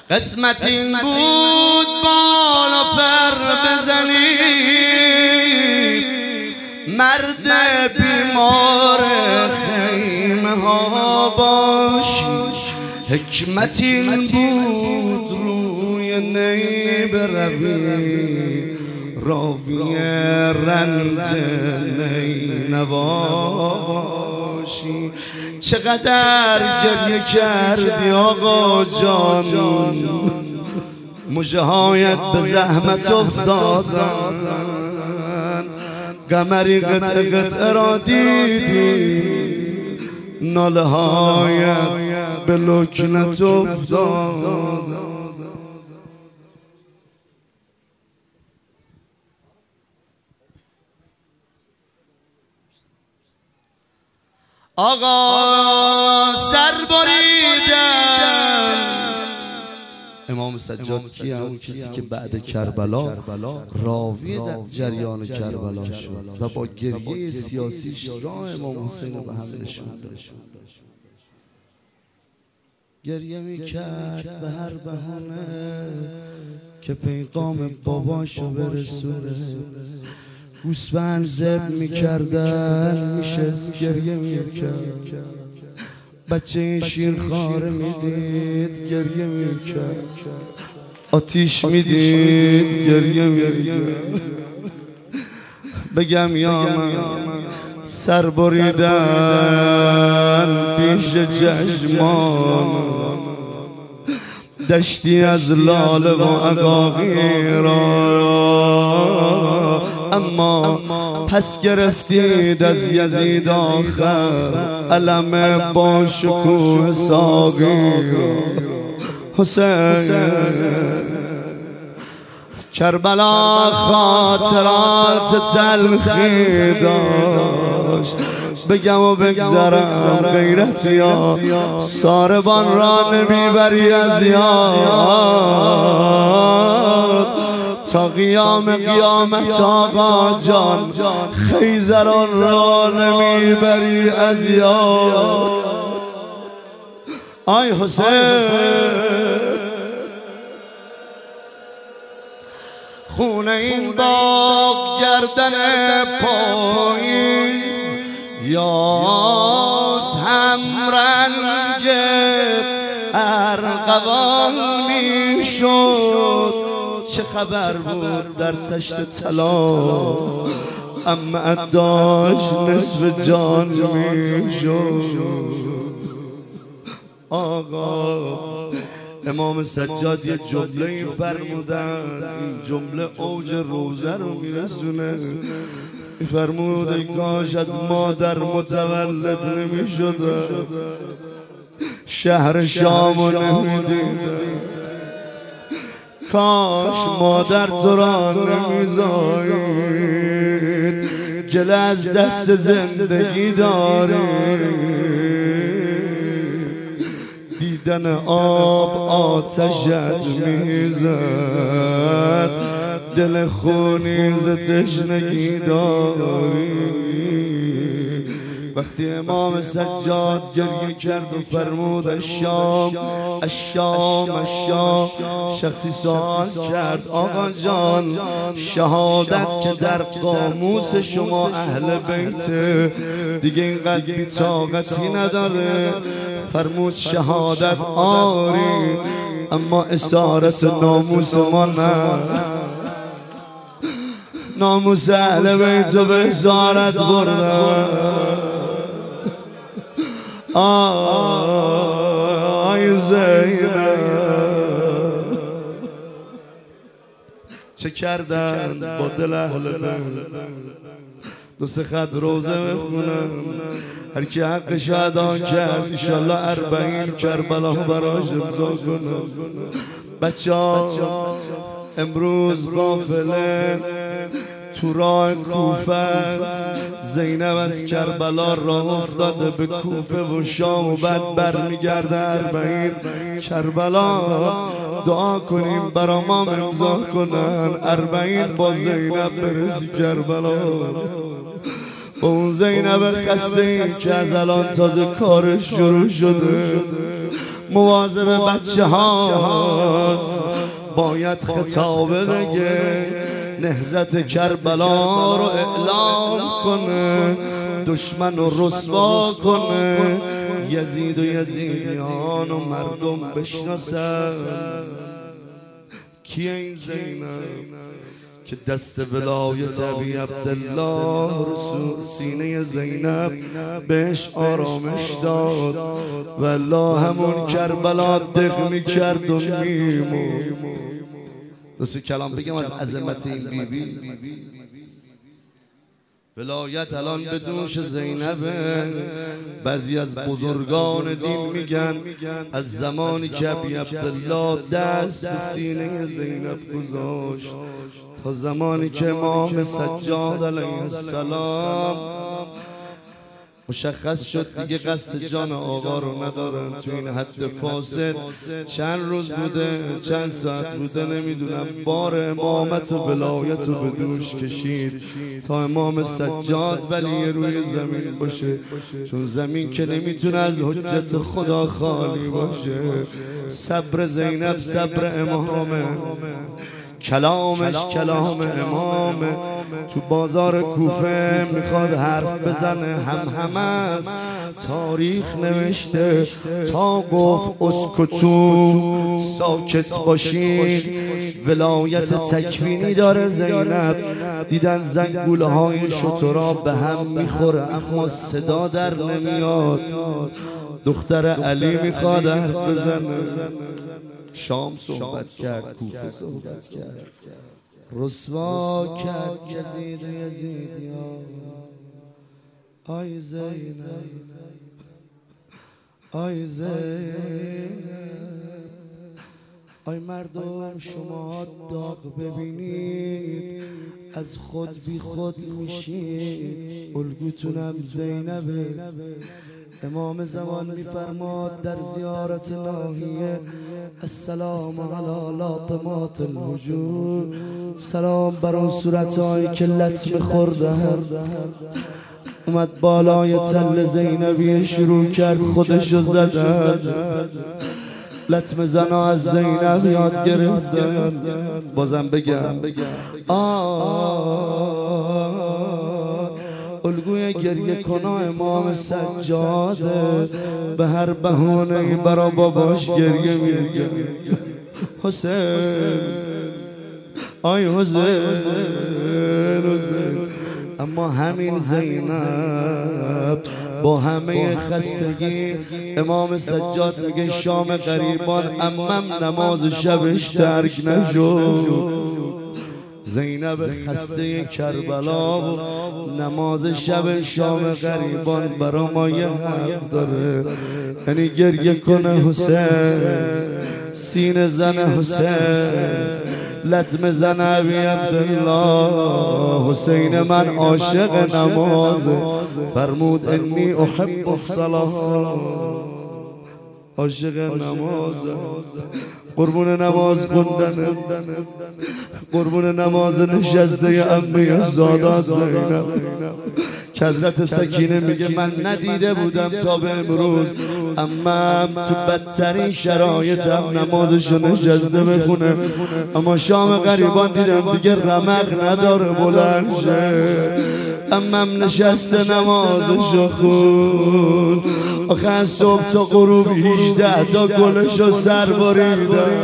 قسمت این بود بالا پر بزنی، مرد بیمار خیمه ها باشی. حکمت این بود روی نی بروی، راوی رنج نی نواشی. چقدر گریه کردی آقا جان، مژه هایت به زحمت افتادن، قمری قطعه قطعه را دیدی، ناله هایت به لکنت افتادن. آقا سر بریدن. امام سجاد کی؟ همون کسی که بعد کربلا راوی در جریان کربلا شد و با گریه سیاسیش راه امام حسین رو به هم نشوند. گریه میکرد به هر بهانه که پیغام باباشو برسونه. گوسفند ذبح میکردن، میشست گریه میکرد. بچه شیرخواره میدید گریه میکرد. آتیش میدید گریه میکرد. بگم یا من سر بریدن پیش چشمان، دشتی از لاله و عقاقی را، اما پس گرفتید از یزید آخر علم با شکوه ساقی. حسین کربلا خاطرات تلخی داشت، بگم و بگذرم غیرتی ها ساربان را نمیبری از یاد. تا قیام قیامت آقا جان خیزران را نمیبری از یاد. آی حسین خونه این باغ گردن پاییز، یاس هم رنگ ارغوان میشد. چه خبر بود در تشت طلا، اما اداش نصف جان میشد. آقا امام سجاد یه جمله فرمودن، این جمله اوج روزه رو میرسونه. فرمود ای کاش از مادر متولد نمیشد، شهر شامو نمیدیدن. کاش مادر تو را نمیزاید، گله از دست زندگی داری. دیدن آب آتشت میزد، دل خونی ز تشنگی داری. وقتی امام سجاد گریه کرد و فرمود الشام الشام الشام، شخصی سوال کرد آقا جان شهادت که در قاموس شما اهل بیت دیگه اینقدر بی‌طاقتی نداره؟ فرمود شهادت آری، اما اسارت ناموس ما نه. ناموس اهل بیت به اسارت بردن. آی زینب چه کردن با دل اهل بیت؟ دو سه خط روزه بخونم، هر کی حقش ادا کرد انشالله 40 کربلا براش امضا کنم. بچه ها امروز قافله تو راه کوفه، زینب از کربلا راه افتاده به کوفه و شام و بعد برمیگرده 40 کربلا. دعا کنیم برا ما امضا کنن 40 با زینب برسی کربلا. با اون زینب خسته این که از الان تازه کارش شروع شده، مواظب بچه ها باید خطابه بگه، نهضت کربلا رو اعلام کنه، دشمن رو رسوا کنه، یزید و یزیدیان و مردم بشناسن. کیه این زینب که دست ولایت ابی عبدالله رو سینه زینب بهش آرامش داد، والله همون کربلا دق میکرد و میمون. دوستی کلام بگم از عظمت این بیبی. ولایت الان به دوش زینبه. بعضی از بزرگان دین میگن از زمانی که ابی عبدالله دست به سینه زینب گذاشت تا زمانی که امام سجاد علیه السلام مشخص شد دیگه قصد جان آقا رو ندارن، تو این حد فاصل چند روز بوده چند ساعت بوده نمیدونم، بار امامت و ولایت رو به دوش کشید تا امام سجاد ولی روی زمین باشه، چون زمین که نمیتونه از حجت خدا خالی باشه. صبر زینب صبر امامه، کلامش کلام امامه. تو بازار کوفه میخواد حرف بزنه هم است، تاریخ نوشته تا گفت اسکتو ساکت باشید. ولایت تکوینی داره زینب، دیدن زنگوله های شترا به هم میخوره اما صدا در نمیاد. دختر علی میخواد حرف بزنه، شام صحبت کرد، کوفه صحبت کرد، رسوا کرد یزید و یزیدیان. آی زینب آی زینب، آی مردم شما داغ ببینید از خود بی خود میشید، الگوتونم زینبه. امام زمان میفرماد در زیارت ناحیه السلام علی لاطمات الوجود، سلام بر اون صورتهایی که لطمه خوردن. اومد بالای تل زینبیه شروع کرد خودشو زدن، لطمه زنا از زینب یاد گرفتن. بازم بگم الگوی گریه کنا امام سجاده، به هر بهانه‌ای برا باباش گریه میگه. حسین آی حسین، اما همین زینب با همه خستگی امام سجاد میگه شام غریبان امم نماز شبش ترک نشد. زینب خسته کربلا و نماز شب شام غریبان برا ما یه حق داره، یعنی گریه کنه حسین، سینه زن حسین، لطمه زن ابی عبدالله. حسین من عاشق نماز، فرمود انی احب الصلاة، عاشق نماز، قربون نماز خوندن، قربون نماز نشسته عمه زادات زینب. که حضرت سکینه میگه من ندیده بودم تا به امروز امم تو بدترین شرایطم نمازشو نشسته بخونه، اما شام غریبان دیدم دیگه رمق نداره بلند شه. امم نشسته نمازشو خون، آخه از صبح تا غروب 18 تا گلشو سر بریدن،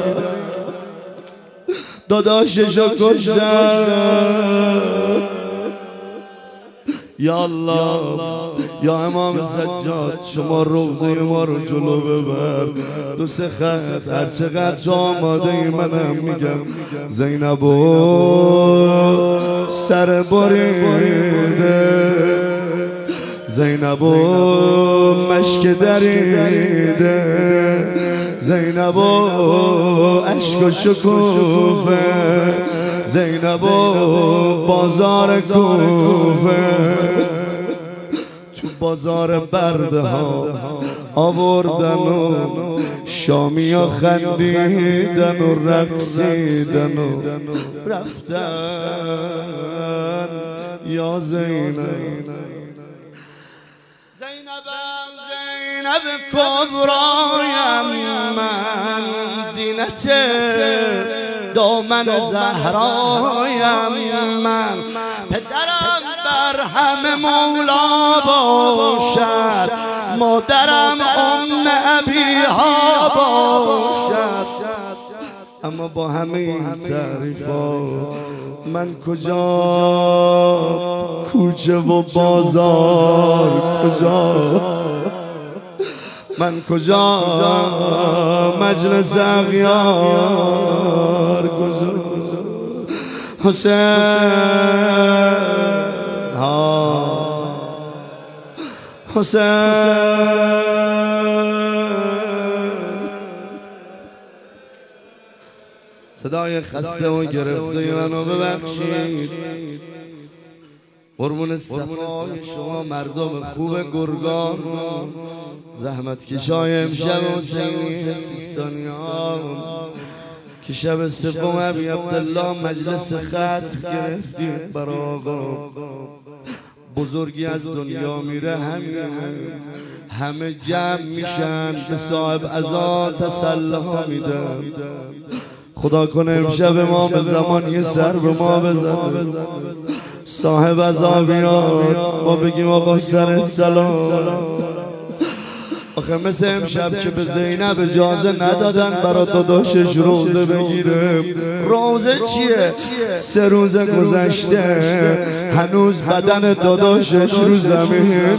داداششو کشتن. یا الله یا امام سجاد شما روضه ما رو جلو ببر، دو سه خط هر چقدر تو آماده ای منم میگم زینبو سر بریده، زینبو مشک دریده، زینبو عشق و شکوفه، زینبو بازار کوفه، تو بازار برده ها آوردن و شامی ها خندیدن و رقصیدن و رفتن. یا زینب زینب کبرایم من، زینت دامن زهرایم من، پدرم بر همه مولا باشد، مادرم ابیها باشد. اما با همه این تعریفا من کجا کوچه و بازار کجا، من کجا مجلس اغیار کجا، حسین حسین صدای خسته و گرفته منو ببخشید. قربون صفای شما مردم خوب گرگان، زحمت کشای امشب حسینی سیستانی ها که شب سوم ابی عبدالله مجلس ختم گرفتید برای آقا. بزرگی از دنیا میره همه جمع میشن به صاحب عزا تسلی میدن. خدا کنه امشب ما به زمان یه سر به ما بزن، صاحب عزا بیاد ما بگیم آقا سرت سلام. آخه مثل امشب که به زینب اجازه ندادن برا داداشش روزه بگیره. روزه چیه؟ 3 روز گذشته هنوز بدن داداشش رو زمینه.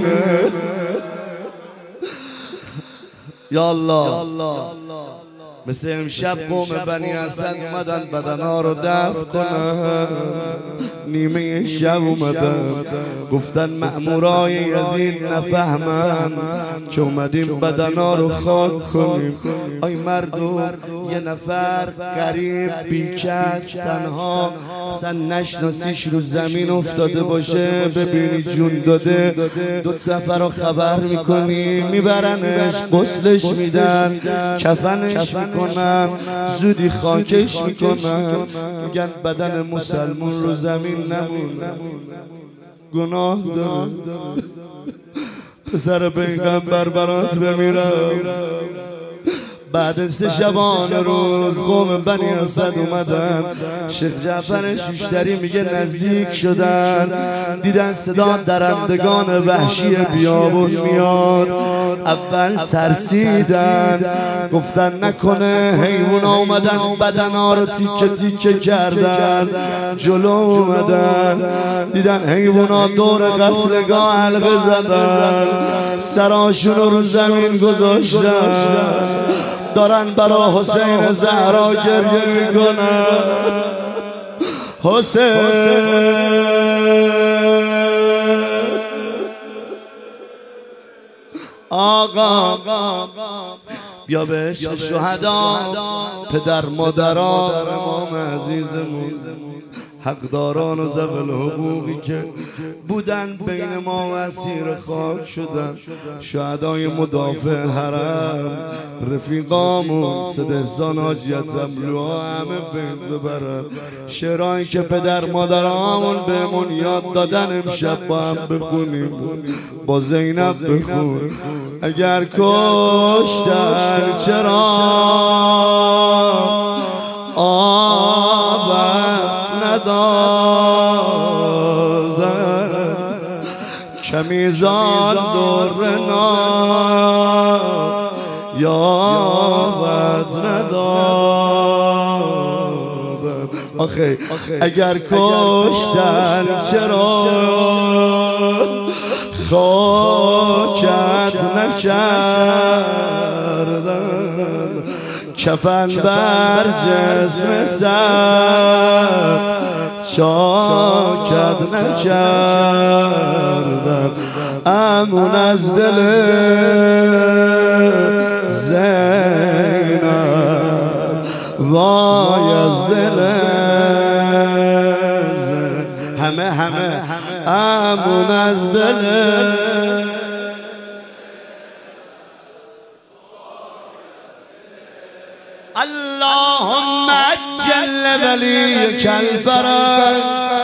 یا الله، مثل امشب قوم بنی اسد اومدن بدنا رو دفن کنن. نیمه شب اومدن گفتن مأمورای یزید نفهمن که اومدیم بدنا رو خاک کنیم. آی مردم، یه نفر غریب بیکس تنها سن نشناسیش رو زمین افتاده باشه، ببینی جون داده، 2 نفر رو خبر میکنی میبرنش، غسلش میدن، کفنش میکنن، زودی خاکش میکنن، میگن بدن مسلمون رو زمین نمونه، گناه داره. پسر پیغمبر برات بمیرم. بعد 3 شبانه روز قوم بنی اسد اومدن. شیخ جعفر شوشتری میگه نزدیک شدن، دیدن صدا درندگان وحشی بیابون میاد. اول ترسیدن، گفتن نکنه حیونا اومدن بدنا رو تیکه تیکه کردن. جلو اومدن دیدن حیونا دور قتلگاه حلقه زدن، سراشون رو زمین گذاشتن، دارن برا حسین زهرا گریه میکنن. حسین آقا بیا به عشق شهدا، پدر مادران امام عزیزمون، حقداران و ذوی الحقوقی که بودن بین ما و اسیر خاک شدن، شهدای مدافع حرم، رفیقامون سید احسان حاجی زملوها همه فیض ببرن. شعرهایی که پدر مادرامون بهمون یاد دادن امشب با هم بخونیم. با زینب بخون. اگر کشتن چرا آبت ندادن، کمیزان دورنا یابت ندادن. آخه اگر کشتن چرا خاکت نکردن، کفن بر جسم سر چاکت نکردن. امون از دل زینب، وای از دل همه امون از دل. اللهم عجل ولیک الفرج